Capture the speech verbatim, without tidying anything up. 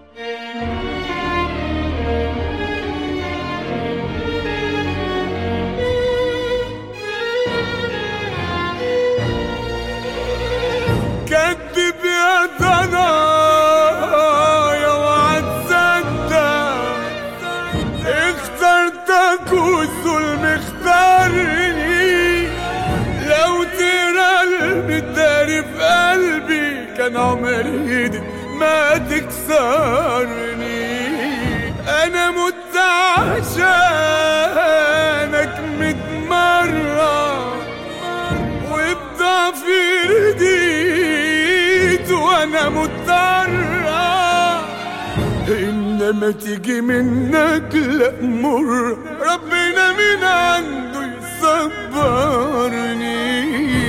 كدب يا ضنايا وعتصدق، اخترتك والظلم اختارني. لو ترى المداري في قلبي كان عمري دي ما تكسرني. انا مت عشانك ميت مرة وبضعفي رديت وانا مضطرة، انما تيجي منك لا مر، ربنا من عنده يصبرني.